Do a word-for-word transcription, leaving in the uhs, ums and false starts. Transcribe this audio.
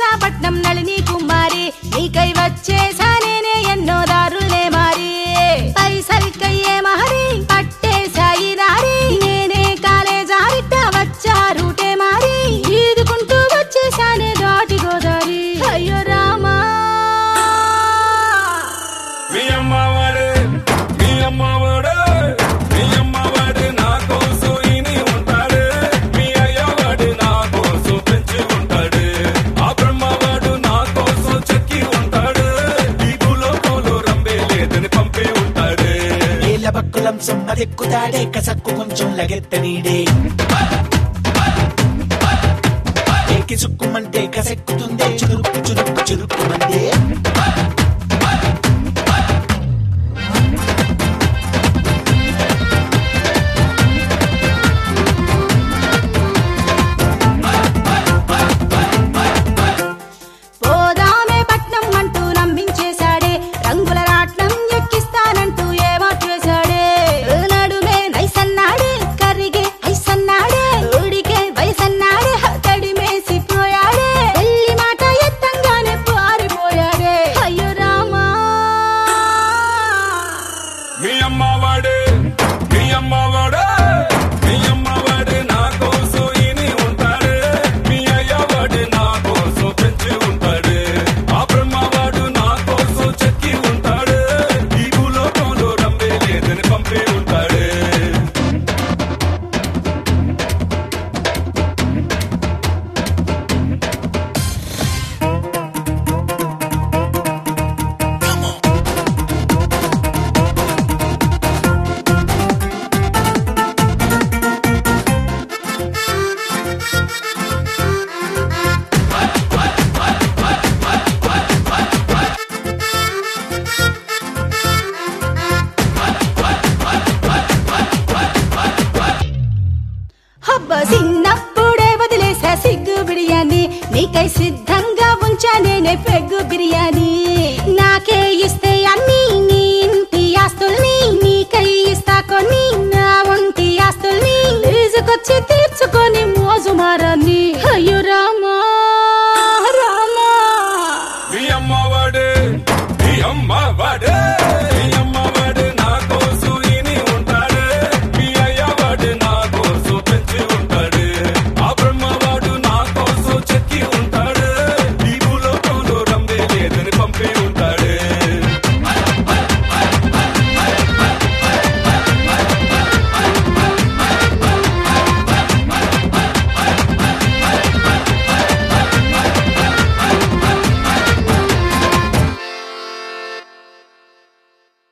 పట్నం నళిని కుమారి నీకై వచ్చేసానే ఎన్నో దారులే మారి పైసల్కయ్యే మహరి పట్టేశాయి దారి నేనే కాలేజారిట వచ్చారుటే మారి ఈదుకుంటూ వచ్చేసానే దాటి గోదారి అయ్యో రామా మీ అమ్మవాడే మీ అమ్మవాడే మీ అమ్మవాడే నా కోసం ఇని ఉంటాడు మీ అయ్యవాడు నా కోసం పెంచి ఉంటాడు ఆ బ్రహ్మవాడు నా కోసం చెక్కి ఉంటాడు ఈ భూలోకంలో రంబే లేదని పంపి ఉంటాడు ఏళ్ళ బక్కులం సొమ్మదెక్కుతాడే కసక్కు కొంచెం లగెత్తనీడే ఏకి సుక్కుమంటే కసెక్కుతుందే చురుక్కు చురుక్కు చురుక్కుమందే పోదామే పట్నం అంటూ నమ్మించేశాడే రంగుల రాట్నం ఎక్కిస్తానంటూ ఏమో చేశాడే నడుమే నైసన్నాడే కరిగే ఐసన్నాడే ఉడికే వయసన్నాడే తడిమేసిపోయాడే పెళ్లి మాట ఎత్తంగానే పారిపోయాడే అయ్యో రామా మీ అమ్మవాడే మీ అమ్మవాడే మీ అమ్మవాడే నా కోసం